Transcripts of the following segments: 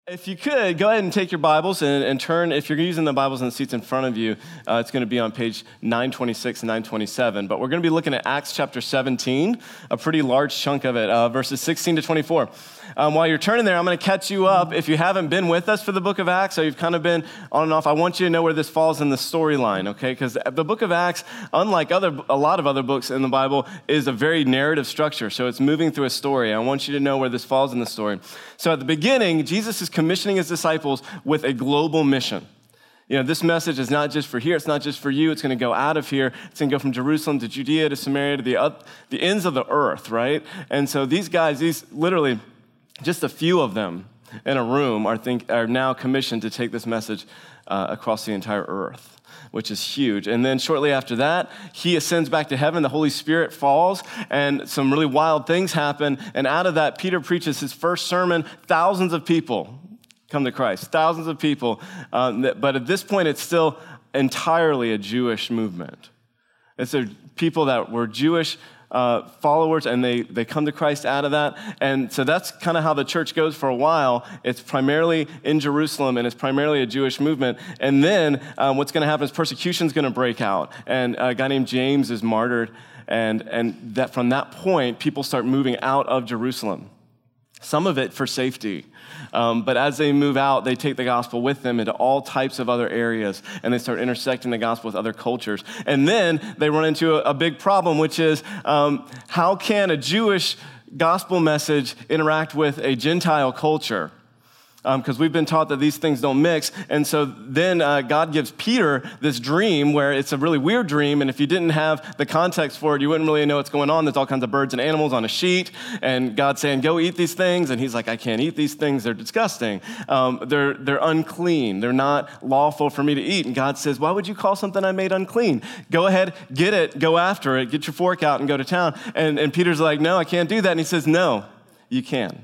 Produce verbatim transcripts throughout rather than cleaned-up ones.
If you could, go ahead and take your Bibles and, and turn, if you're using the Bibles in the seats in front of you, uh, it's going to be on page nine twenty-six and nine twenty-seven. But we're going to be looking at Acts chapter seventeen, a pretty large chunk of it, uh, verses sixteen to twenty-four. Um, while you're turning there, I'm going to catch you up. If you haven't been with us for the book of Acts, so you've kind of been on and off, I want you to know where this falls in the storyline, okay? Because the book of Acts, unlike other a lot of other books in the Bible, is a very narrative structure. So it's moving through a story. I want you to know where this falls in the story. So at the beginning, Jesus is commissioning his disciples with a global mission. You know, this message is not just for here. It's not just for you. It's going to go out of here. It's going to go from Jerusalem to Judea to Samaria to the, uh, the ends of the earth, right? And so these guys, these literally... just a few of them in a room are, think, are now commissioned to take this message uh, across the entire earth, which is huge. And then shortly after that, he ascends back to heaven, the Holy Spirit falls, and some really wild things happen. And out of that, Peter preaches his first sermon. Thousands of people come to Christ, thousands of people. Um, but at this point, it's still entirely a Jewish movement. It's a people that were Jewish Uh, followers, and they, they come to Christ out of that. And so that's kind of how the church goes for a while. It's primarily in Jerusalem, and it's primarily a Jewish movement. And then um, what's going to happen is persecution's going to break out. And a guy named James is martyred. And, and that from that point, people start moving out of Jerusalem. Some of it for safety. Um, but as they move out, they take the gospel with them into all types of other areas, and they start intersecting the gospel with other cultures. And then they run into a, a big problem, which is um, how can a Jewish gospel message interact with a Gentile culture? Because um, we've been taught that these things don't mix. And so then uh, God gives Peter this dream where it's a really weird dream, and if you didn't have the context for it, you wouldn't really know what's going on. There's all kinds of birds and animals on a sheet, and God's saying, go eat these things, and he's like, I can't eat these things. They're disgusting. Um, they're, they're unclean. They're not lawful for me to eat. And God says, why would you call something I made unclean? Go ahead, get it, go after it, get your fork out and go to town. And, and Peter's like, no, I can't do that. And he says, no, you can.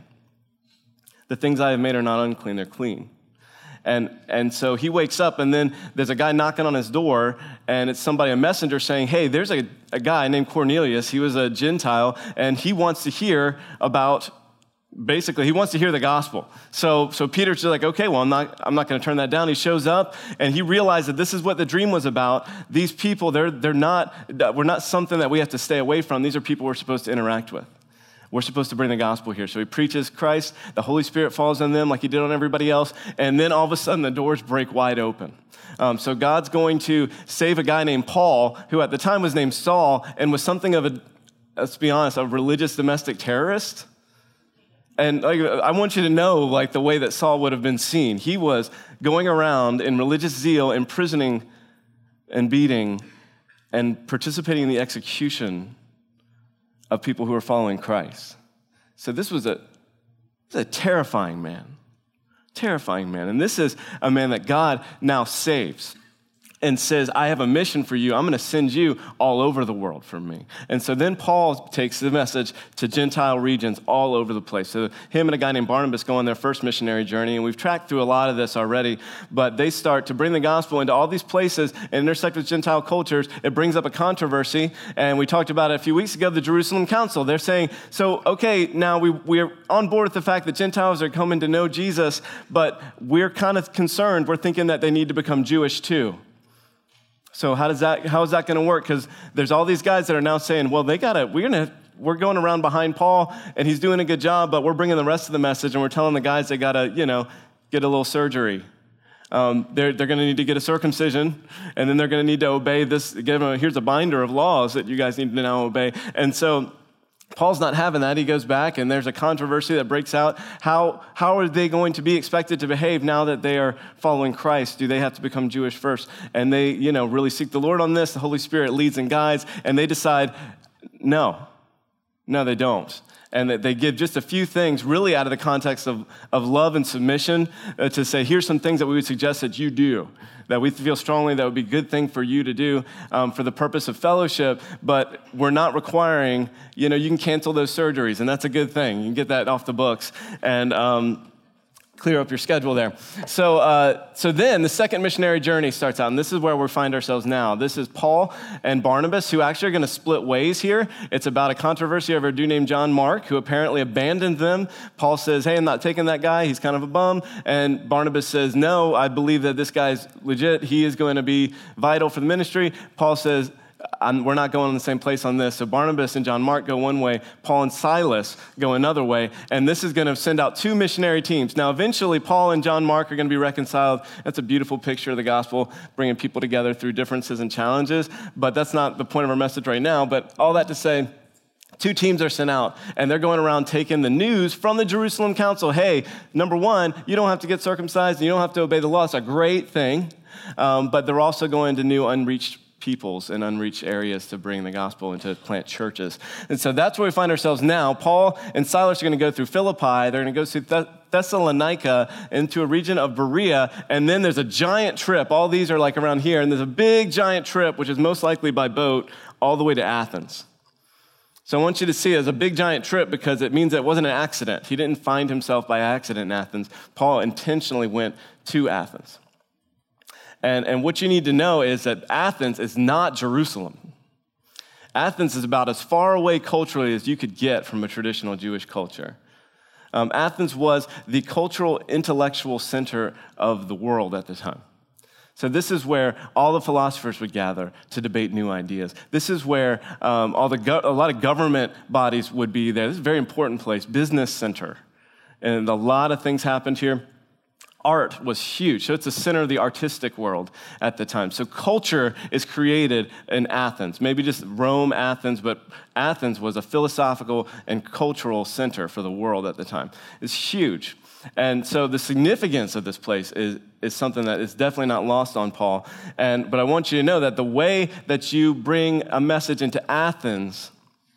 The things I have made are not unclean, they're clean. And and so he wakes up, and then there's a guy knocking on his door, and it's somebody, a messenger, saying, hey, there's a, a guy named Cornelius. He was a Gentile, and he wants to hear about, basically, he wants to hear the gospel. So so Peter's just like, okay, well, I'm not I'm not going to turn that down. He shows up, and he realized that this is what the dream was about. These people, they're they're not, we're not something that we have to stay away from. These are people we're supposed to interact with. We're supposed to bring the gospel here. So he preaches Christ, the Holy Spirit falls on them like he did on everybody else, and then all of a sudden the doors break wide open. Um, so God's going to save a guy named Paul, who at the time was named Saul, and was something of a, let's be honest, a religious domestic terrorist. And like, I want you to know like the way that Saul would have been seen. He was going around in religious zeal, imprisoning and beating and participating in the execution of people who are following Christ. So this was a, this was a terrifying man, terrifying man. And this is a man that God now saves and says, I have a mission for you. I'm going to send you all over the world for me. And so then Paul takes the message to Gentile regions all over the place. So him and a guy named Barnabas go on their first missionary journey, and we've tracked through a lot of this already, but they start to bring the gospel into all these places and intersect with Gentile cultures. It brings up a controversy, and we talked about it a few weeks ago, the Jerusalem Council. They're saying, so, okay, now we, we're on board with the fact that Gentiles are coming to know Jesus, but we're kind of concerned. We're thinking that they need to become Jewish too. So how does that? How is that going to work? Because there's all these guys that are now saying, "Well, they gotta. We're gonna. We're going around behind Paul, and he's doing a good job, but we're bringing the rest of the message, and we're telling the guys they gotta, you know, get a little surgery. Um, they're they're going to need to get a circumcision, and then they're going to need to obey this. Give them a, here's a binder of laws that you guys need to now obey." And so Paul's not having that. He goes back, and there's a controversy that breaks out. How how are they going to be expected to behave now that they are following Christ? Do they have to become Jewish first? And they, you know, really seek the Lord on this. The Holy Spirit leads and guides, and they decide, no, no, they don't. And that they give just a few things really out of the context of, of love and submission uh, to say, here's some things that we would suggest that you do, that we feel strongly that would be a good thing for you to do um, for the purpose of fellowship, but we're not requiring, you know, you can cancel those surgeries, and that's a good thing. You can get that off the books. And um, clear up your schedule there. So uh, so then the second missionary journey starts out, and this is where we find ourselves now. This is Paul and Barnabas, who actually are going to split ways here. It's about a controversy over a dude named John Mark, who apparently abandoned them. Paul says, hey, I'm not taking that guy. He's kind of a bum. And Barnabas says, no, I believe that this guy's legit. He is going to be vital for the ministry. Paul says, I'm, we're not going in the same place on this. So Barnabas and John Mark go one way, Paul and Silas go another way, and this is going to send out two missionary teams. Now, eventually, Paul and John Mark are going to be reconciled. That's a beautiful picture of the gospel, bringing people together through differences and challenges, but that's not the point of our message right now. But all that to say, two teams are sent out, and they're going around taking the news from the Jerusalem council. Hey, number one, you don't have to get circumcised, and you don't have to obey the law. It's a great thing, um, but they're also going to new unreached peoples and unreached areas to bring the gospel and to plant churches. And so that's where we find ourselves now. Paul and Silas are going to go through Philippi. They're going to go through Thess- Thessalonica into a region of Berea. And then there's a giant trip. All these are like around here. And there's a big giant trip, which is most likely by boat, all the way to Athens. So I want you to see it as a big giant trip because it means it wasn't an accident. He didn't find himself by accident in Athens. Paul intentionally went to Athens. And, and what you need to know is that Athens is not Jerusalem. Athens is about as far away culturally as you could get from a traditional Jewish culture. Um, Athens was the cultural, intellectual center of the world at the time. So this is where all the philosophers would gather to debate new ideas. This is where um, all the go- a lot of government bodies would be there. This is a very important place, business center. And a lot of things happened here. Art was huge. So it's the center of the artistic world at the time. So culture is created in Athens. Maybe just Rome, Athens, but Athens was a philosophical and cultural center for the world at the time. It's huge. And so the significance of this place is, is something that is definitely not lost on Paul. And but I want you to know that the way that you bring a message into Athens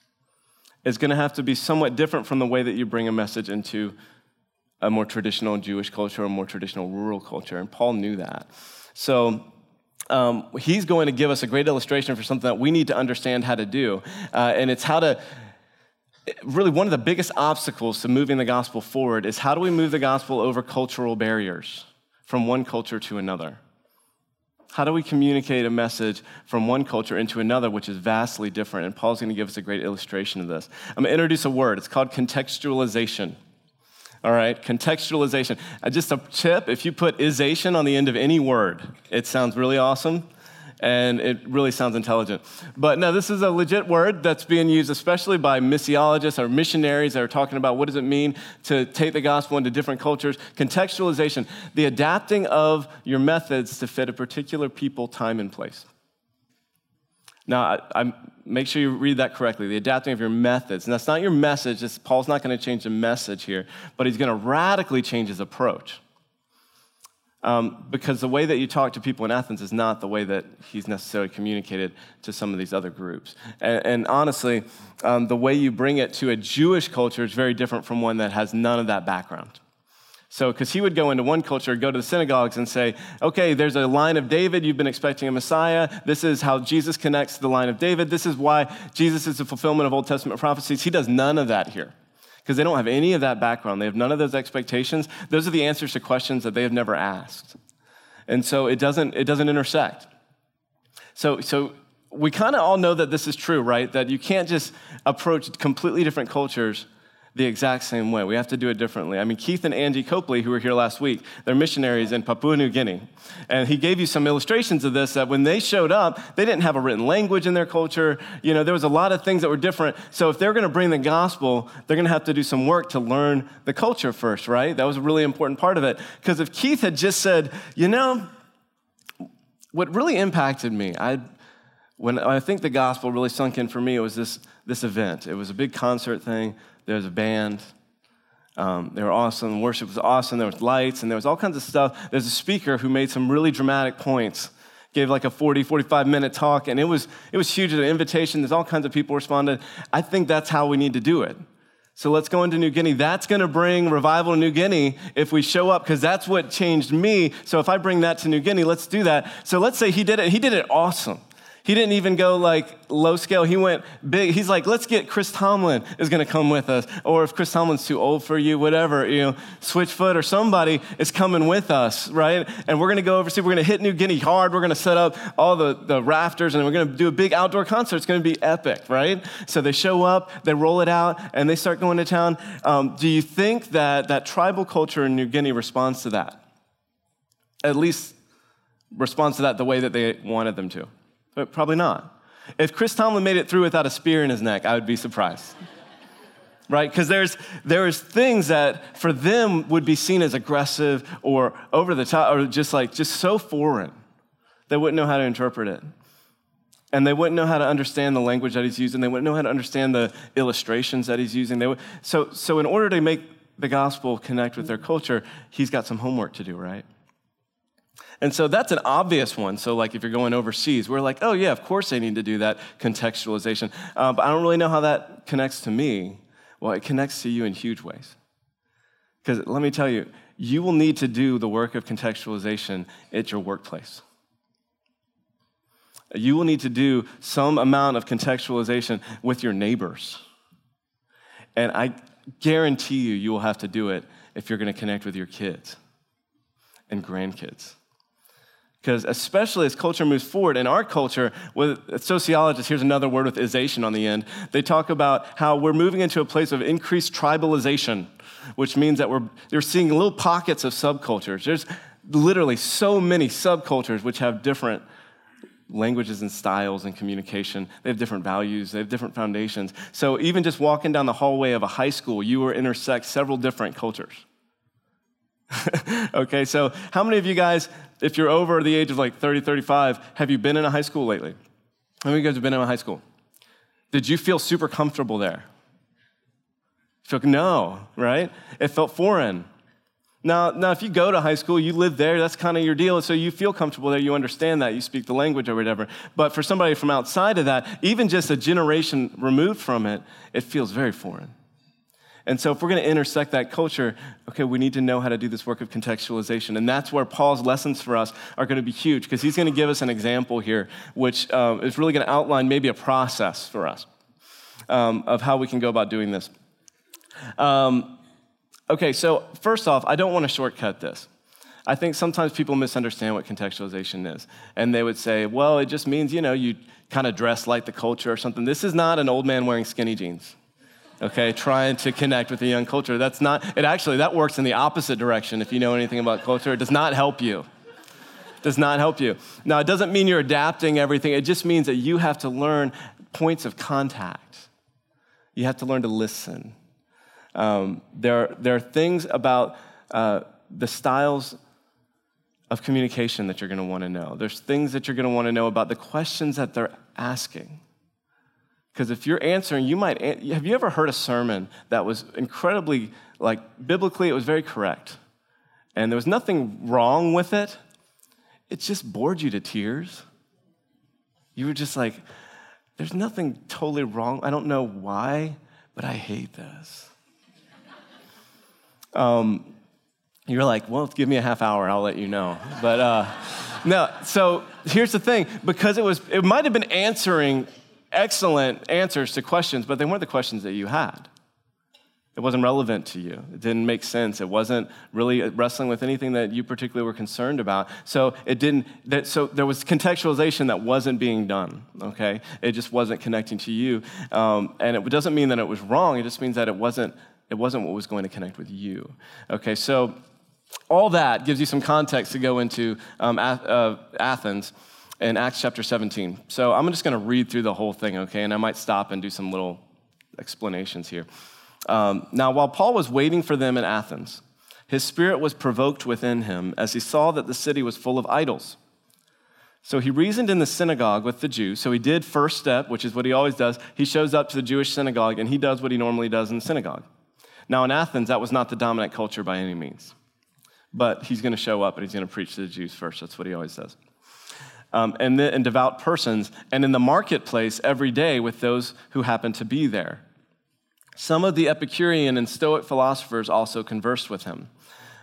is going to have to be somewhat different from the way that you bring a message into a more traditional Jewish culture, a more traditional rural culture, and Paul knew that. So um, he's going to give us a great illustration for something that we need to understand how to do, uh, and it's how to, really one of the biggest obstacles to moving the gospel forward is how do we move the gospel over cultural barriers from one culture to another? How do we communicate a message from one culture into another, which is vastly different? And Paul's going to give us a great illustration of this. I'm going to introduce a word. It's called contextualization. All right, contextualization. Uh, just a tip, if you put isation on the end of any word, it sounds really awesome, and it really sounds intelligent. But no, this is a legit word that's being used especially by missiologists or missionaries that are talking about what does it mean to take the gospel into different cultures. Contextualization, the adapting of your methods to fit a particular people, time, and place. Now, I, I make sure you read that correctly, the adapting of your methods. And that's not your message. It's, Paul's not going to change the message here, but he's going to radically change his approach. Um, because the way that you talk to people in Athens is not the way that he's necessarily communicated to some of these other groups. And, and honestly, um, the way you bring it to a Jewish culture is very different from one that has none of that background. So, because he would go into one culture, go to the synagogues and say, okay, there's a line of David, you've been expecting a Messiah, this is how Jesus connects to the line of David, this is why Jesus is the fulfillment of Old Testament prophecies. He does none of that here, because they don't have any of that background. They have none of those expectations. Those are the answers to questions that they have never asked. And so it doesn't, it doesn't intersect. So, so we kind of all know that this is true, right? That you can't just approach completely different cultures the exact same way. We have to do it differently. I mean, Keith and Angie Copley, who were here last week, they're missionaries in Papua New Guinea. And he gave you some illustrations of this, that when they showed up, they didn't have a written language in their culture. You know, there was a lot of things that were different. So if they're going to bring the gospel, they're going to have to do some work to learn the culture first, right? That was a really important part of it. Because if Keith had just said, you know, what really impacted me, I when I think the gospel really sunk in for me, it was this, this event. It was a big concert thing. There was a band. Um, they were awesome. Worship was awesome. There was lights, and there was all kinds of stuff. There's a speaker who made some really dramatic points, gave like a forty, forty-five minute talk, and it was it was huge. An invitation. There's all kinds of people responded. I think that's how we need to do it. So let's go into New Guinea. That's going to bring revival in New Guinea if we show up, because that's what changed me. So if I bring that to New Guinea, let's do that. So let's say he did it. He did it awesome. He didn't even go like low scale. He went big. He's like, let's get Chris Tomlin is going to come with us. Or if Chris Tomlin's too old for you, whatever, you know, Switchfoot or somebody is coming with us, right? And we're going to go overseas. We're going to hit New Guinea hard. We're going to set up all the, the rafters and we're going to do a big outdoor concert. It's going to be epic, right? So they show up, they roll it out, and they start going to town. Um, do you think that that tribal culture in New Guinea responds to that? At least responds to that the way that they wanted them to? But probably not. If Chris Tomlin made it through without a spear in his neck, I would be surprised. Right? Because there's there's things that for them would be seen as aggressive or over the top or just like just so foreign. They wouldn't know how to interpret it. And they wouldn't know how to understand the language that he's using. They wouldn't know how to understand the illustrations that he's using. They would, so, so in order to make the gospel connect with their culture, he's got some homework to do, right? And so that's an obvious one. So like if you're going overseas, we're like, oh yeah, of course they need to do that contextualization. Uh, but I don't really know how that connects to me. Well, it connects to you in huge ways. Because let me tell you, you will need to do the work of contextualization at your workplace. You will need to do some amount of contextualization with your neighbors. And I guarantee you, you will have to do it if you're going to connect with your kids and grandkids. Because especially as culture moves forward, in our culture, with sociologists, here's another word with ization on the end, they talk about how we're moving into a place of increased tribalization, which means that we're you're seeing little pockets of subcultures. There's literally so many subcultures which have different languages and styles and communication. They have different values. They have different foundations. So even just walking down the hallway of a high school, you will intersect several different cultures. Okay, so how many of you guys, if you're over the age of like thirty, thirty-five, have you been in a high school lately? How many of you guys have been in a high school? Did you feel super comfortable there? Feel, no, right? It felt foreign. Now, now, if you go to high school, you live there, that's kind of your deal, so you feel comfortable there, you understand that, you speak the language or whatever. But for somebody from outside of that, even just a generation removed from it, it feels very foreign. And so if we're going to intersect that culture, okay, we need to know how to do this work of contextualization. And that's where Paul's lessons for us are going to be huge, because he's going to give us an example here, which um, is really going to outline maybe a process for us um, of how we can go about doing this. Um, okay, so first off, I don't want to shortcut this. I think sometimes people misunderstand what contextualization is. And they would say, well, it just means, you know, you kind of dress like the culture or something. This is not an old man wearing skinny jeans. Okay, trying to connect with the young culture. That's not, it actually, that works in the opposite direction if you know anything about culture. It does not help you. It does not help you. Now, it doesn't mean you're adapting everything. It just means that you have to learn points of contact. You have to learn to listen. Um, there, there are things about uh, the styles of communication that you're going to want to know. There's things that you're going to want to know about the questions that they're asking. Because if you're answering, you might, have you ever heard a sermon that was incredibly, like, biblically, it was very correct, and there was nothing wrong with it? It just bored you to tears. You were just like, there's nothing totally wrong. I don't know why, but I hate this. Um, you're like, well, give me a half hour, I'll let you know. But uh, no, so here's the thing. Because it was, it might have been answering excellent answers to questions, but they weren't the questions that you had. It wasn't relevant to you. It didn't make sense. It wasn't really wrestling with anything that you particularly were concerned about. So it didn't. That, so there was contextualization that wasn't being done. Okay, it just wasn't connecting to you, um, and it doesn't mean that it was wrong. It just means that it wasn't. It wasn't what was going to connect with you. Okay, so all that gives you some context to go into um, uh, Athens. In Acts chapter seventeen. So I'm just going to read through the whole thing, okay? And I might stop and do some little explanations here. Um, now, while Paul was waiting for them in Athens, his spirit was provoked within him as he saw that the city was full of idols. So he reasoned in the synagogue with the Jews. So he did first step, which is what he always does. He shows up to the Jewish synagogue, and he does what he normally does in the synagogue. Now, in Athens, that was not the dominant culture by any means. But he's going to show up, and he's going to preach to the Jews first. That's what he always does. Um, and, the, and devout persons, and in the marketplace every day with those who happen to be there. Some of the Epicurean and Stoic philosophers also conversed with him.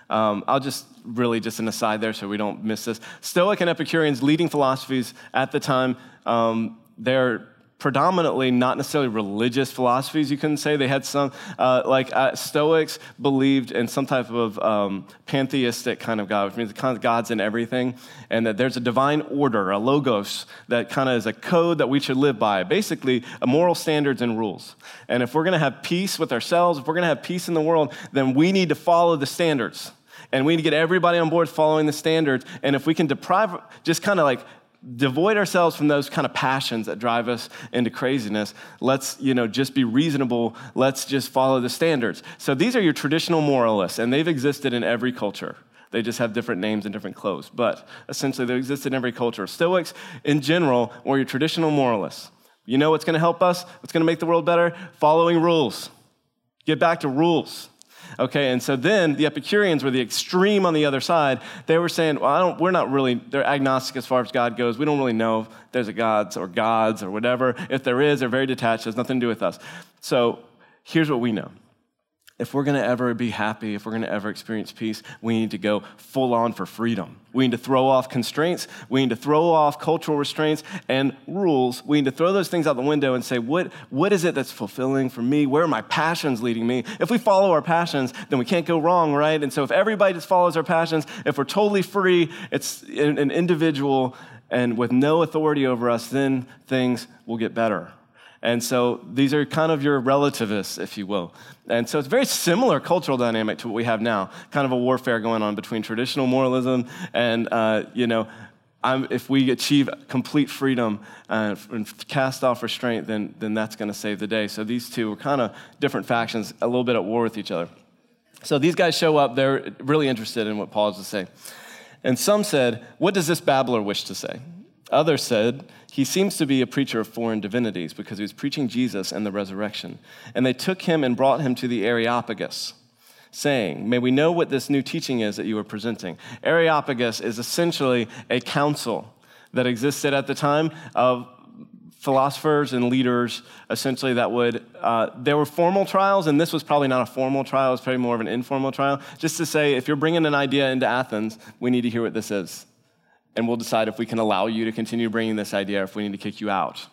Um, I'll just really just an aside there so we don't miss this. Stoic and Epicureans, leading philosophies at the time, um, they're predominantly not necessarily religious philosophies, you couldn't say. They had some, uh, like uh, Stoics believed in some type of um, pantheistic kind of God, which means kind of God's in everything, and that there's a divine order, a logos, that kind of is a code that we should live by, basically a moral standards and rules. And if we're going to have peace with ourselves, if we're going to have peace in the world, then we need to follow the standards. And we need to get everybody on board following the standards. And if we can deprive, just kind of like devoid ourselves from those kind of passions that drive us into craziness. Let's, you know, just be reasonable. Let's just follow the standards. So these are your traditional moralists, and they've existed in every culture. They just have different names and different clothes. But essentially, they exist in every culture. Stoics, in general, were your traditional moralists. You know what's going to help us? What's going to make the world better? Following rules. Get back to rules. Okay, and so then the Epicureans were the extreme on the other side. They were saying, well, I don't, we're not really, they're agnostic as far as God goes. We don't really know if there's a gods or gods or whatever. If there is, they're very detached. It has nothing to do with us. So here's what we know. If we're going to ever be happy, if we're going to ever experience peace, we need to go full on for freedom. We need to throw off constraints. We need to throw off cultural restraints and rules. We need to throw those things out the window and say, what, what is it that's fulfilling for me? Where are my passions leading me? If we follow our passions, then we can't go wrong, right? And so if everybody just follows our passions, if we're totally free, it's an individual and with no authority over us, then things will get better. And so these are kind of your relativists, if you will. And so it's a very similar cultural dynamic to what we have now, kind of a warfare going on between traditional moralism and, uh, you know, I'm, if we achieve complete freedom uh, and cast off restraint, then, then that's going to save the day. So these two are kind of different factions, a little bit at war with each other. So these guys show up. They're really interested in what Paul has to say. And some said, what does this babbler wish to say? Others said, he seems to be a preacher of foreign divinities because he was preaching Jesus and the resurrection. And they took him and brought him to the Areopagus, saying, may we know what this new teaching is that you are presenting. Areopagus is essentially a council that existed at the time of philosophers and leaders, essentially, that would, uh, there were formal trials, and this was probably not a formal trial, it was probably more of an informal trial, just to say, if you're bringing an idea into Athens, we need to hear what this is. And we'll decide if we can allow you to continue bringing this idea or if we need to kick you out.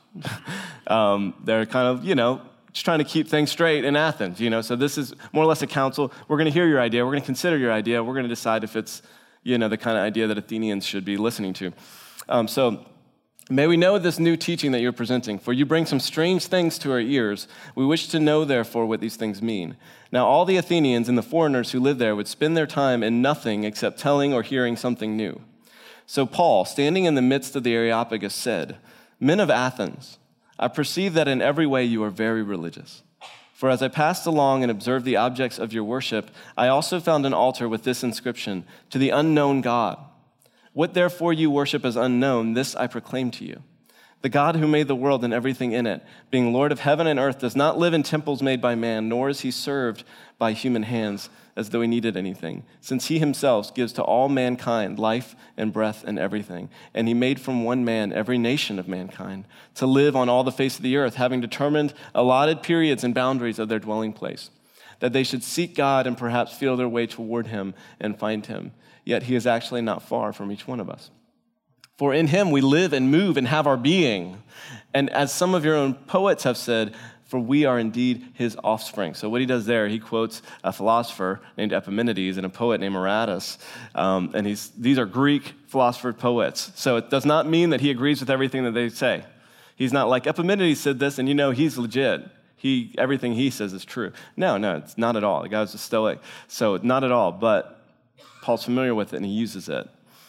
um, they're kind of, you know, just trying to keep things straight in Athens, you know. So this is more or less a council. We're going to hear your idea. We're going to consider your idea. We're going to decide if it's, you know, the kind of idea that Athenians should be listening to. Um, so may we know this new teaching that you're presenting, for you bring some strange things to our ears. We wish to know, therefore, what these things mean. Now, all the Athenians and the foreigners who live there would spend their time in nothing except telling or hearing something new. So Paul, standing in the midst of the Areopagus, said, men of Athens, I perceive that in every way you are very religious. For as I passed along and observed the objects of your worship, I also found an altar with this inscription, to the unknown God. What therefore you worship as unknown, this I proclaim to you. The God who made the world and everything in it, being Lord of heaven and earth, does not live in temples made by man, nor is he served by human hands, as though he needed anything, since he himself gives to all mankind life and breath and everything. And he made from one man every nation of mankind to live on all the face of the earth, having determined allotted periods and boundaries of their dwelling place, that they should seek God and perhaps feel their way toward him and find him. Yet he is actually not far from each one of us. For in him we live and move and have our being. And as some of your own poets have said, for we are indeed his offspring. So what he does there, he quotes a philosopher named Epimenides and a poet named Aratus. Um, and he's, these are Greek philosopher poets. So it does not mean that he agrees with everything that they say. He's not like, Epimenides said this, and you know he's legit. He, everything he says is true. No, no, it's not at all. The guy's a Stoic. So not at all, but Paul's familiar with it and he uses it.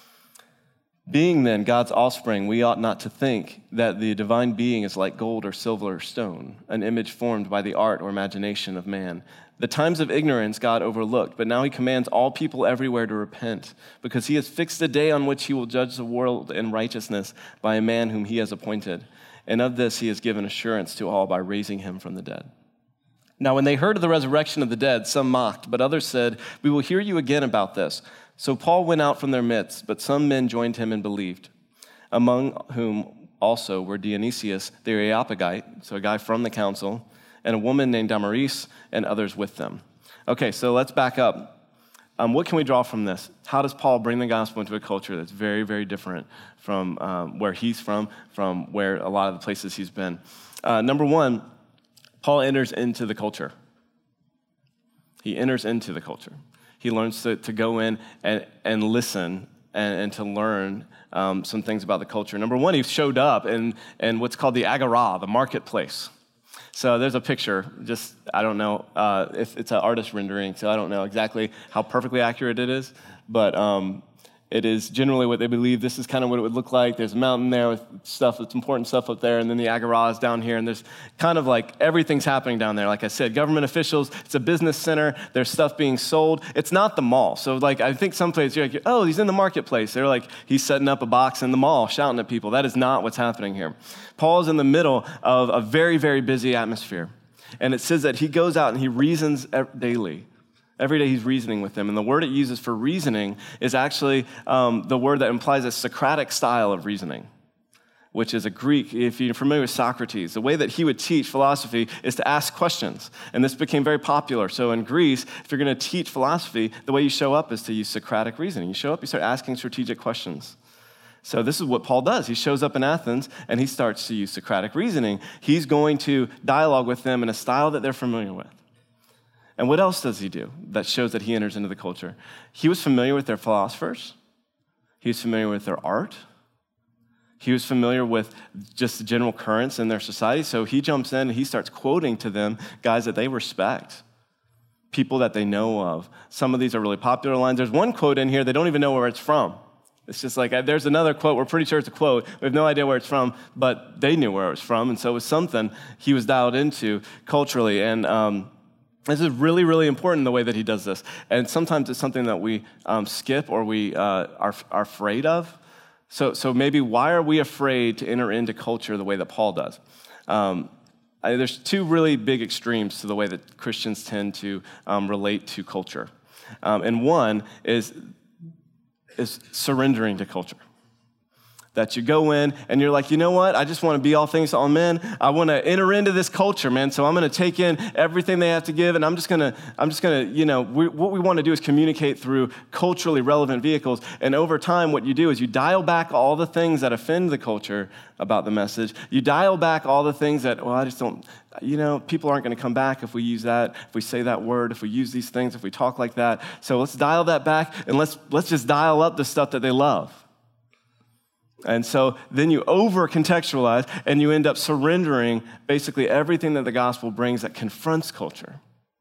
Being then God's offspring, we ought not to think that the divine being is like gold or silver or stone, an image formed by the art or imagination of man. The times of ignorance God overlooked, but now he commands all people everywhere to repent, because he has fixed a day on which he will judge the world in righteousness by a man whom he has appointed. And of this he has given assurance to all by raising him from the dead. Now when they heard of the resurrection of the dead, some mocked, but others said, we will hear you again about this. So Paul went out from their midst, but some men joined him and believed, among whom also were Dionysius the Areopagite, so a guy from the council, and a woman named Damaris, and others with them. Okay, so let's back up. Um, what can we draw from this? How does Paul bring the gospel into a culture that's very, very different from um, where he's from, from where a lot of the places he's been? Uh, number one, Paul enters into the culture. He enters into the culture. He learns to, to go in and, and listen and, and to learn um, some things about the culture. Number one, he showed up in, in what's called the agora, the marketplace. So there's a picture, just, I don't know, uh, if it's an artist rendering, so I don't know exactly how perfectly accurate it is, but um, it is generally what they believe. This is kind of what it would look like. There's a mountain there with stuff, that's important stuff up there, and then the agora is down here, and there's kind of like everything's happening down there. Like I said, government officials, it's a business center, there's stuff being sold. It's not the mall. So like, I think some places you're like, oh, he's in the marketplace. They're like, he's setting up a box in the mall, shouting at people. That is not what's happening here. Paul is in the middle of a very, very busy atmosphere. And it says that he goes out and he reasons daily. Every day he's reasoning with them. And the word it uses for reasoning is actually um, the word that implies a Socratic style of reasoning, which is a Greek. If you're familiar with Socrates, the way that he would teach philosophy is to ask questions. And this became very popular. So in Greece, if you're going to teach philosophy, the way you show up is to use Socratic reasoning. You show up, you start asking strategic questions. So this is what Paul does. He shows up in Athens, and he starts to use Socratic reasoning. He's going to dialogue with them in a style that they're familiar with. And what else does he do that shows that he enters into the culture? He was familiar with their philosophers. He was familiar with their art. He was familiar with just the general currents in their society. So he jumps in and he starts quoting to them guys that they respect, people that they know of. Some of these are really popular lines. There's one quote in here, they don't even know where it's from. It's just like, there's another quote, we're pretty sure it's a quote, we have no idea where it's from, but they knew where it was from, and so it was something he was dialed into culturally. And um, this is really, really important, the way that he does this. And sometimes it's something that we um, skip or we uh, are, are afraid of. So, so maybe why are we afraid to enter into culture the way that Paul does? Um, I, there's two really big extremes to the way that Christians tend to um, relate to culture. Um, and one is, is surrendering to culture. That you go in and you're like, you know what? I just want to be all things to all men. I want to enter into this culture, man. So I'm going to take in everything they have to give, and I'm just going to, I'm just going to, you know, we, what we want to do is communicate through culturally relevant vehicles. And over time, what you do is you dial back all the things that offend the culture about the message. You dial back all the things that, well, I just don't, you know, people aren't going to come back if we use that, if we say that word, if we use these things, if we talk like that. So let's dial that back, and let's let's just dial up the stuff that they love. And so then you over-contextualize, and you end up surrendering basically everything that the gospel brings that confronts culture.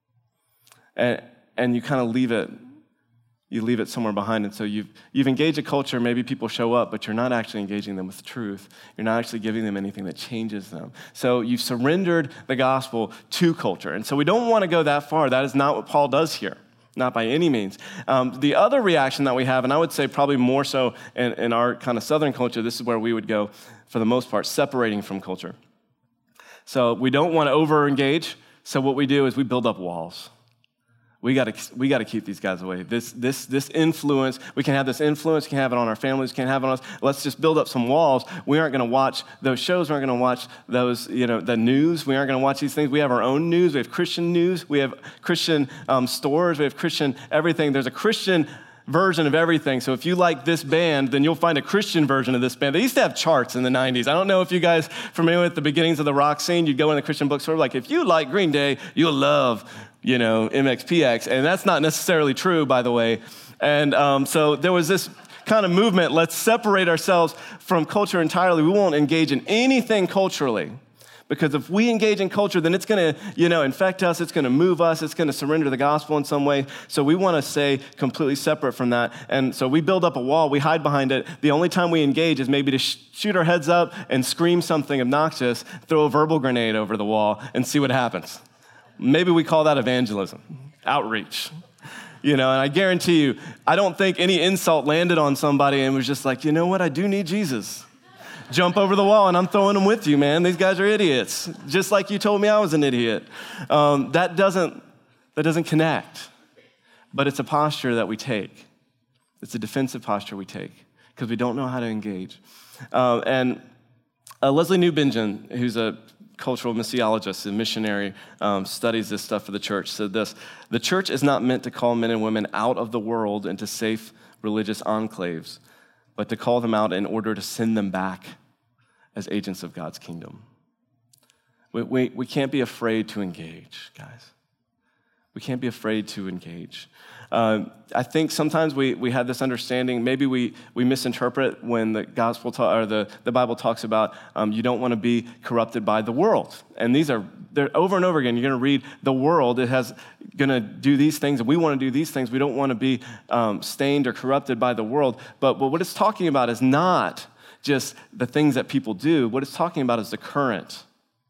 And and you kind of leave it, you leave it somewhere behind. And so you've, you've engaged a culture, maybe people show up, but you're not actually engaging them with truth. You're not actually giving them anything that changes them. So you've surrendered the gospel to culture. And so we don't want to go that far. That is not what Paul does here. Not by any means. Um, the other reaction that we have, and I would say probably more so in, in our kind of Southern culture, this is where we would go, for the most part, separating from culture. So we don't want to over-engage, so what we do is we build up walls. We got to we got to keep these guys away. This this this influence, we can have this influence, we can have it on our families, we can have it on us. Let's just build up some walls. We aren't going to watch those shows. We aren't going to watch those, you know, the news. We aren't going to watch these things. We have our own news. We have Christian news. We have Christian um, stores. We have Christian everything. There's a Christian version of everything. So if you like this band, then you'll find a Christian version of this band. They used to have charts in the nineties. I don't know if you guys are familiar with the beginnings of the rock scene. You'd go in the Christian bookstore, like, if you like Green Day, you'll love, you know, M X P X. And that's not necessarily true, by the way. And um, so there was this kind of movement, let's separate ourselves from culture entirely. We won't engage in anything culturally. Because if we engage in culture, then it's going to, you know, infect us. It's going to move us. It's going to surrender the gospel in some way. So we want to stay completely separate from that. And so we build up a wall. We hide behind it. The only time we engage is maybe to sh- shoot our heads up and scream something obnoxious, throw a verbal grenade over the wall, and see what happens. Maybe we call that evangelism, outreach. You know, and I guarantee you, I don't think any insult landed on somebody and was just like, you know what, I do need Jesus. Jump over the wall, and I'm throwing them with you, man. These guys are idiots, just like you told me I was an idiot. Um, that doesn't that doesn't connect, but it's a posture that we take. It's a defensive posture we take because we don't know how to engage. Uh, and uh, Leslie Newbingen, who's a cultural missiologist and missionary, um, studies this stuff for the church, said this: the church is not meant to call men and women out of the world into safe religious enclaves, but to call them out in order to send them back as agents of God's kingdom. We, we, we can't be afraid to engage, guys. We can't be afraid to engage. Uh, I think sometimes we, we have this understanding, maybe we, we misinterpret when the gospel ta- or the, the Bible talks about um, you don't want to be corrupted by the world. And these are, they're over and over again, you're going to read the world, it has going to do these things, and we want to do these things. We don't want to be um, stained or corrupted by the world. But, but what it's talking about is not just the things that people do. What it's talking about is the current,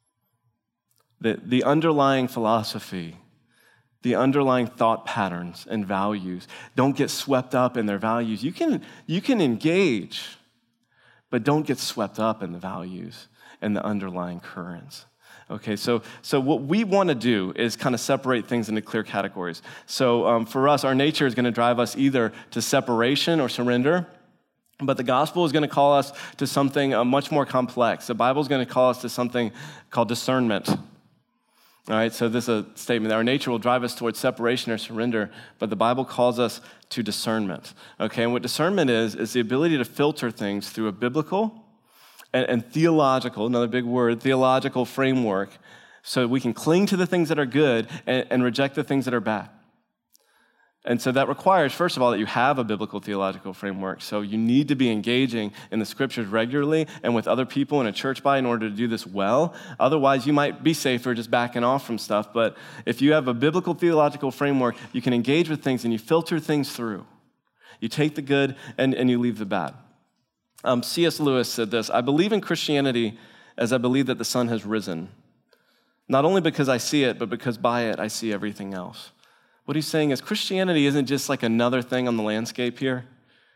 the, the underlying philosophy, the underlying thought patterns and values. Don't get swept up in their values. You can, you can engage, but don't get swept up in the values and the underlying currents. Okay, so so what we want to do is kind of separate things into clear categories. So um, for us, our nature is going to drive us either to separation or surrender, but the gospel is going to call us to something uh, much more complex. The Bible is going to call us to something called discernment. All right, so this is a statement that our nature will drive us towards separation or surrender, but the Bible calls us to discernment. Okay, and what discernment is, is the ability to filter things through a biblical and, and theological, another big word, theological framework, so we can cling to the things that are good and, and reject the things that are bad. And so that requires, first of all, that you have a biblical theological framework. So you need to be engaging in the scriptures regularly and with other people in a church body in order to do this well. Otherwise, you might be safer just backing off from stuff. But if you have a biblical theological framework, you can engage with things and you filter things through. You take the good and, and you leave the bad. Um, C S Lewis said this: I believe in Christianity as I believe that the sun has risen, not only because I see it, but because by it I see everything else. What he's saying is Christianity isn't just like another thing on the landscape here.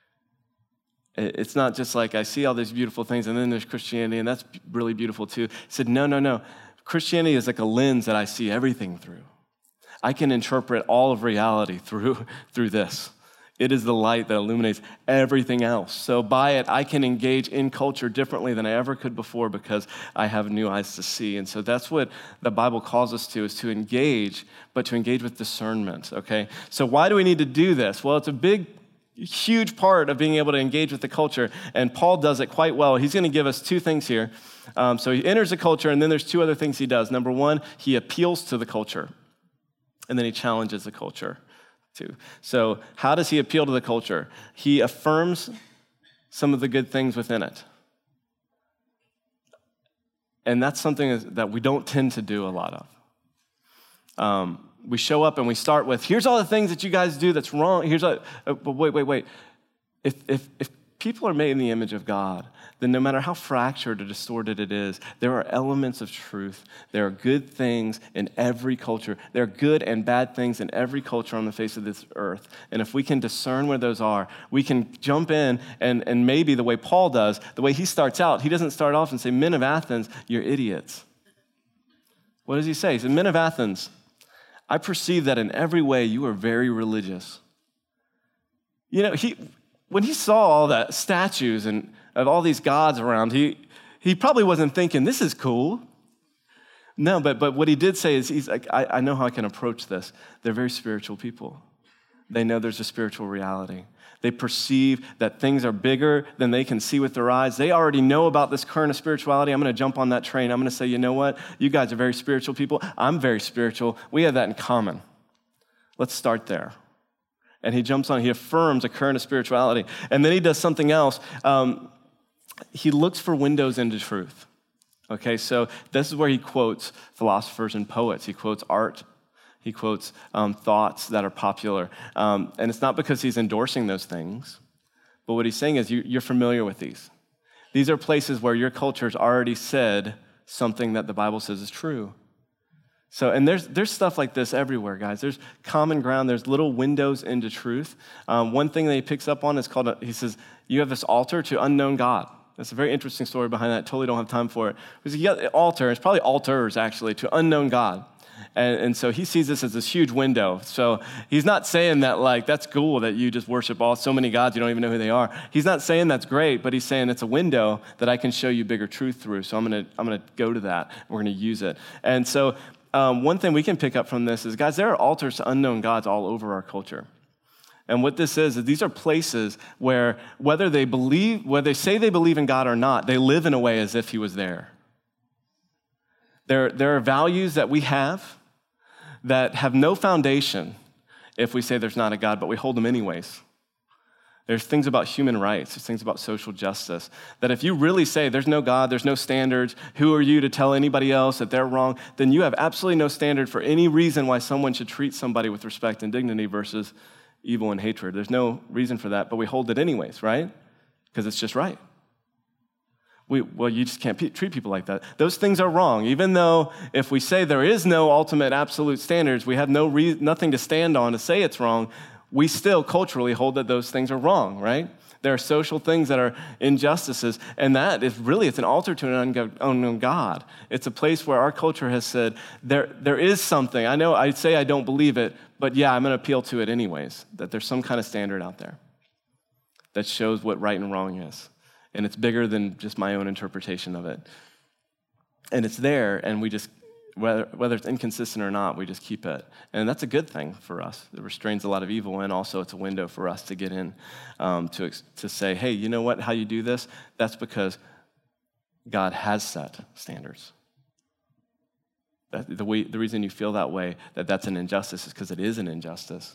It's not just like I see all these beautiful things and then there's Christianity and that's really beautiful too. He said, no, no, no. Christianity is like a lens that I see everything through. I can interpret all of reality through, through this. It is the light that illuminates everything else. So by it, I can engage in culture differently than I ever could before because I have new eyes to see. And so that's what the Bible calls us to, is to engage, but to engage with discernment, okay? So why do we need to do this? Well, it's a big, huge part of being able to engage with the culture, and Paul does it quite well. He's going to give us two things here. Um, so he enters the culture, and then there's two other things he does. Number one, he appeals to the culture, and then he challenges the culture. Too. So how does he appeal to the culture? He affirms some of the good things within it. And that's something that we don't tend to do a lot of. Um, we show up and we start with, here's all the things that you guys do that's wrong. Here's a, uh, but wait, wait, wait. If, if, if people are made in the image of God, then no matter how fractured or distorted it is, there are elements of truth. There are good things in every culture. There are good and bad things in every culture on the face of this earth. And if we can discern where those are, we can jump in and, and maybe the way Paul does, the way he starts out, he doesn't start off and say, men of Athens, you're idiots. What does he say? He said, men of Athens, I perceive that in every way you are very religious. You know, he when he saw all that statues and of all these gods around, he he probably wasn't thinking, this is cool. No, but but what he did say is, he's like, I, I know how I can approach this. They're very spiritual people. They know there's a spiritual reality. They perceive that things are bigger than they can see with their eyes. They already know about this current of spirituality. I'm going to jump on that train. I'm going to say, you know what? You guys are very spiritual people. I'm very spiritual. We have that in common. Let's start there. And he jumps on, he affirms a current of spirituality. And then he does something else. Um, he looks for windows into truth. Okay, so this is where he quotes philosophers and poets. He quotes art. He quotes um, thoughts that are popular. Um, and it's not because he's endorsing those things, but what he's saying is you, you're familiar with these. These are places where your culture's already said something that the Bible says is true. So, and there's there's stuff like this everywhere, guys. There's common ground. There's little windows into truth. Um, one thing that he picks up on is called, a, he says, you have this altar to unknown God. That's a very interesting story behind that. Totally don't have time for it. Because you got the altar, it's probably altars, actually, to unknown God. And, and so he sees this as this huge window. So he's not saying that, like, that's cool that you just worship all so many gods, you don't even know who they are. He's not saying that's great, but he's saying it's a window that I can show you bigger truth through. So I'm going to I'm going to go to that. We're going to use it. And so um, one thing we can pick up from this is, guys, there are altars to unknown gods all over our culture. And what this is, is these are places where whether they believe, whether they say they believe in God or not, they live in a way as if he was there. There, there are values that we have that have no foundation if we say there's not a God, but we hold them anyways. There's things about human rights, there's things about social justice, that if you really say there's no God, there's no standards, who are you to tell anybody else that they're wrong, then you have absolutely no standard for any reason why someone should treat somebody with respect and dignity versus evil and hatred. There's no reason for that, but we hold it anyways, right? Because it's just right. We, well, you just can't pe- treat people like that. Those things are wrong. Even though if we say there is no ultimate absolute standards, we have no re- nothing to stand on to say it's wrong, we still culturally hold that those things are wrong, right? There are social things that are injustices, and that is really, it's an altar to an unknown God. It's a place where our culture has said, there, there is something. I know I say I don't believe it, but yeah, I'm going to appeal to it anyways, that there's some kind of standard out there that shows what right and wrong is. And it's bigger than just my own interpretation of it. And it's there, and we just, whether, whether it's inconsistent or not, we just keep it. And that's a good thing for us. It restrains a lot of evil, and also it's a window for us to get in, um, to, to say, hey, you know what, how you do this? That's because God has set standards. That, the, way, the reason you feel that way, that that's an injustice, is because it is an injustice.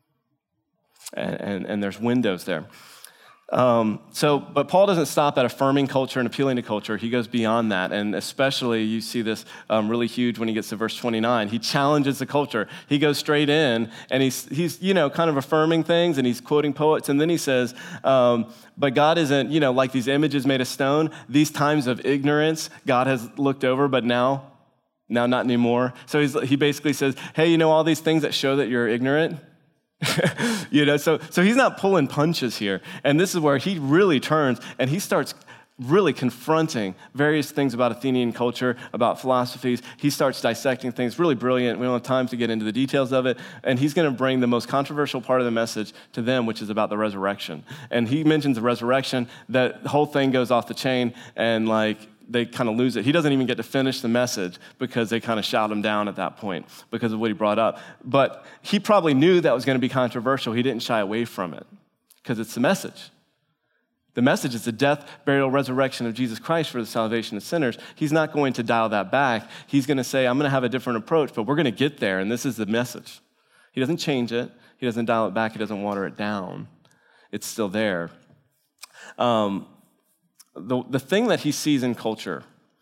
And, and, and there's windows there. Um, so, but Paul doesn't stop at affirming culture and appealing to culture. He goes beyond that, and especially you see this um, really huge when he gets to verse twenty-nine. He challenges the culture. He goes straight in, and he's, he's you know, kind of affirming things, and he's quoting poets, and then he says, um, but God isn't, you know, like these images made of stone. These times of ignorance, God has looked over, but now, now not anymore. So he's, he basically says, hey, you know, all these things that show that you're ignorant, you know, so so he's not pulling punches here. And this is where he really turns and he starts really confronting various things about Athenian culture, about philosophies. He starts dissecting things, really brilliant. We don't have time to get into the details of it. And he's going to bring the most controversial part of the message to them, which is about the resurrection. And he mentions the resurrection, that whole thing goes off the chain, and like, they kind of lose it. He doesn't even get to finish the message because they kind of shout him down at that point because of what he brought up. But he probably knew that was going to be controversial. He didn't shy away from it because it's the message. The message is the death, burial, resurrection of Jesus Christ for the salvation of sinners. He's not going to dial that back. He's going to say, I'm going to have a different approach, but we're going to get there, and this is the message. He doesn't change it. He doesn't dial it back. He doesn't water it down. It's still there. Um, The, the thing that he sees in culture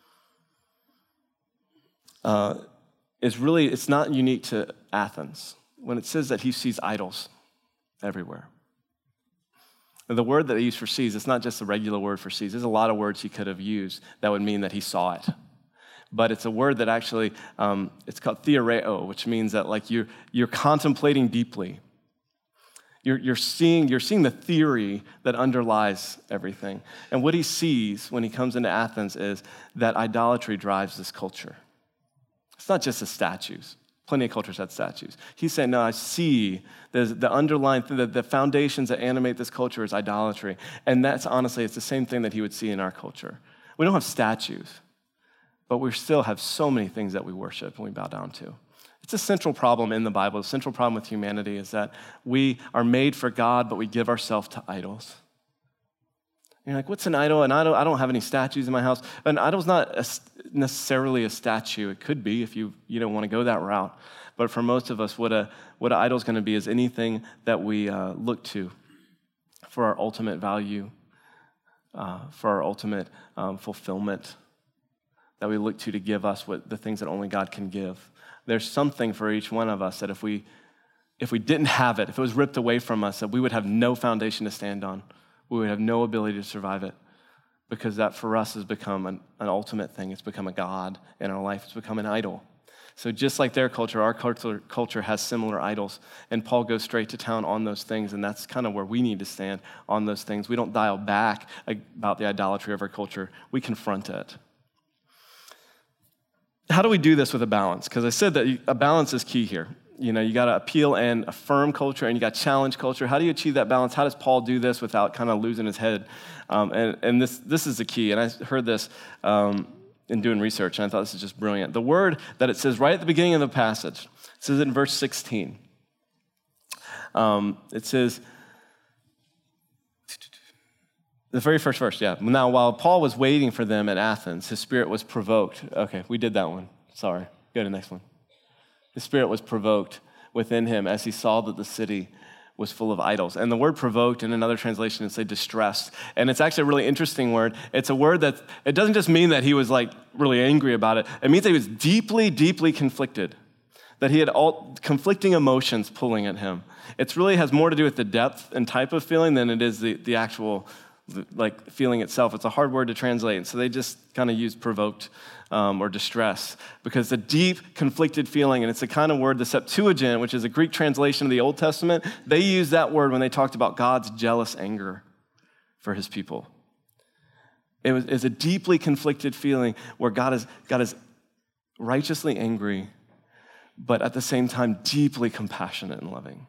uh, is really, it's not unique to Athens. When it says that he sees idols everywhere. And the word that they use for sees, it's not just the regular word for sees. There's a lot of words he could have used that would mean that he saw it. But it's a word that actually, um, it's called theoreo, which means that like you're, you're contemplating deeply. You're, you're, seeing, you're seeing the theory that underlies everything. And what he sees when he comes into Athens is that idolatry drives this culture. It's not just the statues. Plenty of cultures had statues. He's saying, no, I see the, the underlying, the, the foundations that animate this culture is idolatry. And that's honestly, it's the same thing that he would see in our culture. We don't have statues, but we still have so many things that we worship and we bow down to. It's a central problem in the Bible. The central problem with humanity is that we are made for God, but we give ourselves to idols. You're like, what's an idol? An idol, I don't have any statues in my house. An idol's not a, necessarily a statue. It could be if you, you don't want to go that route. But for most of us, what a what an idol's going to be is anything that we uh, look to for our ultimate value, uh, for our ultimate um, fulfillment, that we look to to give us what the things that only God can give. There's something for each one of us that if we if we didn't have it, if it was ripped away from us, that we would have no foundation to stand on. We would have no ability to survive it, because that for us has become an, an ultimate thing. It's become a god in our life. It's become an idol. So just like their culture, our culture, culture has similar idols, and Paul goes straight to town on those things, and that's kind of where we need to stand on those things. We don't dial back about the idolatry of our culture. We confront it. how do we do this with a balance? Because I said that a balance is key here. You know, you got to appeal and affirm culture, and you got challenge culture. How do you achieve that balance? How does Paul do this without kind of losing his head? Um, and and this this is the key. And I heard this um, in doing research, and I thought this is just brilliant. The word that it says right at the beginning of the passage, it says in verse sixteen. Um, it says, the very first verse, yeah. Now, while Paul was waiting for them at Athens, his spirit was provoked. Okay, we did that one. Sorry. Go to the next one. The spirit was provoked within him as he saw that the city was full of idols. And the word provoked in another translation is say distressed. And it's actually a really interesting word. It's a word that, it doesn't just mean that he was like really angry about it. It means that he was deeply, deeply conflicted. That he had all conflicting emotions pulling at him. It really has more to do with the depth and type of feeling than it is the, the actual like feeling itself. It's a hard word to translate. And so they just kind of use provoked um, or distress because the deep conflicted feeling, and it's the kind of word, the Septuagint, which is a Greek translation of the Old Testament, they used that word when they talked about God's jealous anger for his people. It was it's a deeply conflicted feeling where God is, God is righteously angry, but at the same time deeply compassionate and loving.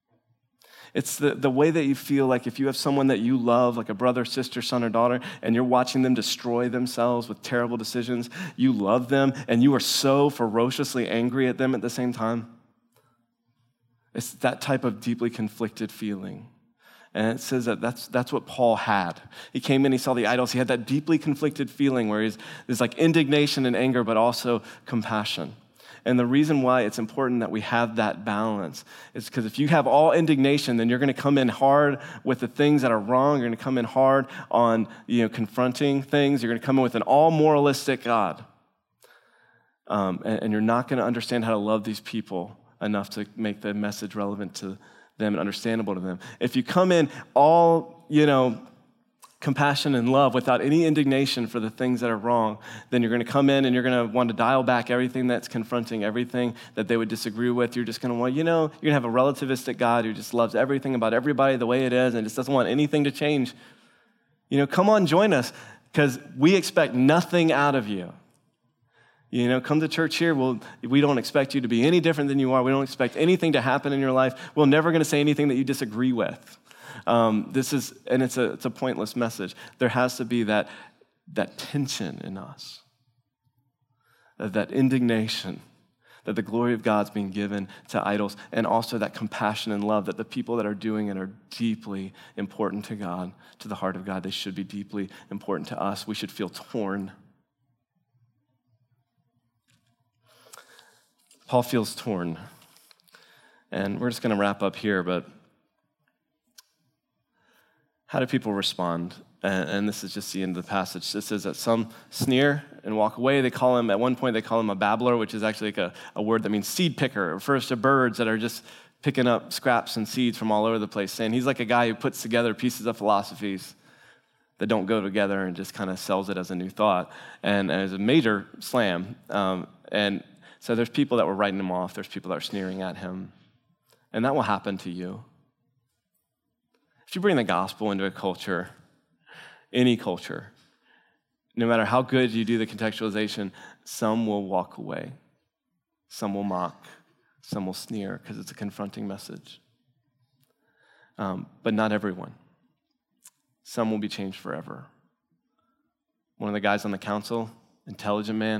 It's the, the way that you feel like if you have someone that you love, like a brother, sister, son, or daughter, and you're watching them destroy themselves with terrible decisions, you love them, and you are so ferociously angry at them at the same time. It's that type of deeply conflicted feeling. And it says that that's, that's what Paul had. He came in, he saw the idols, he had that deeply conflicted feeling where he's, there's like indignation and anger, but also compassion. And the reason why it's important that we have that balance is because if you have all indignation, then you're going to come in hard with the things that are wrong. You're going to come in hard on, you know, confronting things. You're going to come in with an all moralistic God. Um, and, and you're not going to understand how to love these people enough to make the message relevant to them and understandable to them. If you come in all, you know, compassion and love without any indignation for the things that are wrong, then you're going to come in and you're going to want to dial back everything that's confronting, everything that they would disagree with. You're just going to want, you know, you're going to have a relativistic God who just loves everything about everybody the way it is and just doesn't want anything to change. You know, come on, join us, because we expect nothing out of you. You know, come to church here. We'll, we don't expect you to be any different than you are. We don't expect anything to happen in your life. We're never going to say anything that you disagree with. Um, this is, and it's a, it's a pointless message. There has to be that, that tension in us, that, that indignation, that the glory of God's being given to idols, and also that compassion and love, that the people that are doing it are deeply important to God, to the heart of God. They should be deeply important to us. We should feel torn. Paul feels torn. And we're just going to wrap up here, but how do people respond? And, and this is just the end of the passage. It says that some sneer and walk away. They call him, at one point they call him a babbler, which is actually like a, a word that means seed picker. It refers to birds that are just picking up scraps and seeds from all over the place, saying he's like a guy who puts together pieces of philosophies that don't go together and just kind of sells it as a new thought. And, and it's a major slam. Um, and so there's people that were writing him off. There's people that are sneering at him. And that will happen to you. If you bring the gospel into a culture, any culture, no matter how good you do the contextualization, some will walk away. Some will mock. Some will sneer because it's a confronting message. Um, but not everyone. Some will be changed forever. One of the guys on the council, intelligent man,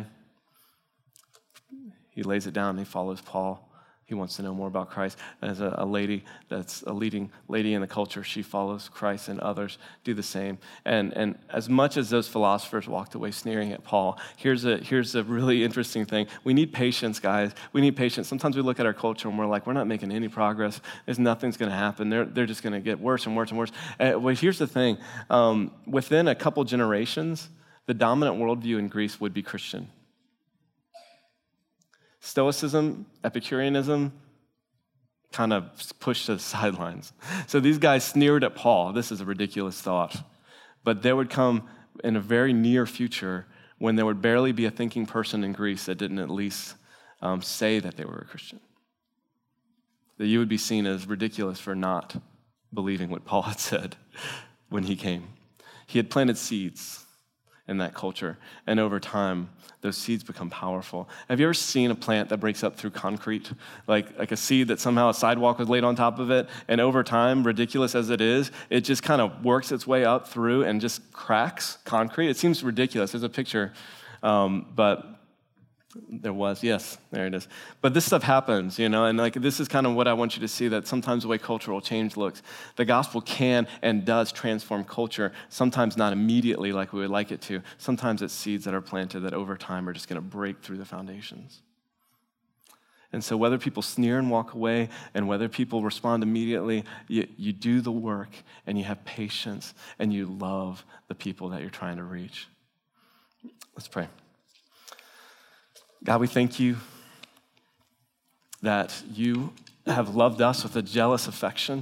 he lays it down. He follows Paul. He wants to know more about Christ. As a, a lady that's a leading lady in the culture, she follows Christ, and others do the same. And and as much as those philosophers walked away sneering at Paul, here's a here's a really interesting thing. We need patience, guys. We need patience. Sometimes we look at our culture and we're like, we're not making any progress. There's nothing's going to happen. They're they're just going to get worse and worse and worse. Uh, well, here's the thing. Um, within a couple generations, the dominant worldview in Greece would be Christian. Stoicism, Epicureanism, kind of pushed to the sidelines. So these guys sneered at Paul. This is a ridiculous thought. But there would come in a very near future when there would barely be a thinking person in Greece that didn't at least um, say that they were a Christian. That you would be seen as ridiculous for not believing what Paul had said when he came. He had planted seeds in that culture. And over time, those seeds become powerful. Have you ever seen a plant that breaks up through concrete? Like, like a seed that somehow a sidewalk was laid on top of it, and over time, ridiculous as it is, it just kind of works its way up through and just cracks concrete. It seems ridiculous. There's a picture, um, but there was, yes, there it is. But this stuff happens, you know, and like this is kind of what I want you to see, that sometimes the way cultural change looks, the gospel can and does transform culture, sometimes not immediately like we would like it to. Sometimes it's seeds that are planted that over time are just going to break through the foundations. And so whether people sneer and walk away and whether people respond immediately, you, you do the work and you have patience and you love the people that you're trying to reach. Let's pray. God, we thank you that you have loved us with a jealous affection,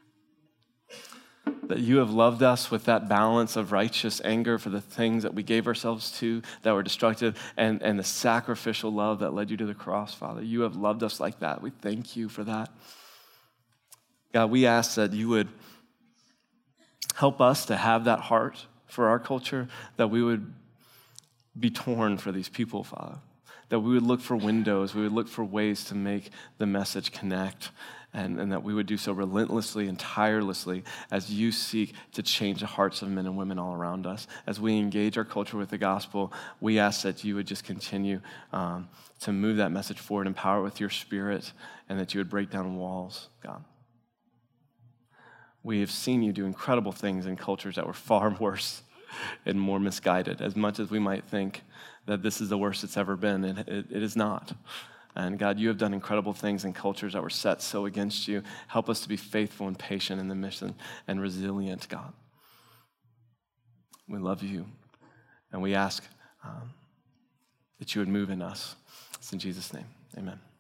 that you have loved us with that balance of righteous anger for the things that we gave ourselves to that were destructive, and, and the sacrificial love that led you to the cross, Father. You have loved us like that. We thank you for that. God, we ask that you would help us to have that heart for our culture, that we would be torn for these people, Father. That we would look for windows, we would look for ways to make the message connect, and, and that we would do so relentlessly and tirelessly as you seek to change the hearts of men and women all around us. As we engage our culture with the gospel, we ask that you would just continue um, to move that message forward, empower it with your spirit, and that you would break down walls, God. We have seen you do incredible things in cultures that were far worse and more misguided, as much as we might think that this is the worst it's ever been, and it, it is not. And God, you have done incredible things in cultures that were set so against you. Help us to be faithful and patient in the mission and resilient, God. We love you, and we ask um, that you would move in us. It's in Jesus' name, amen.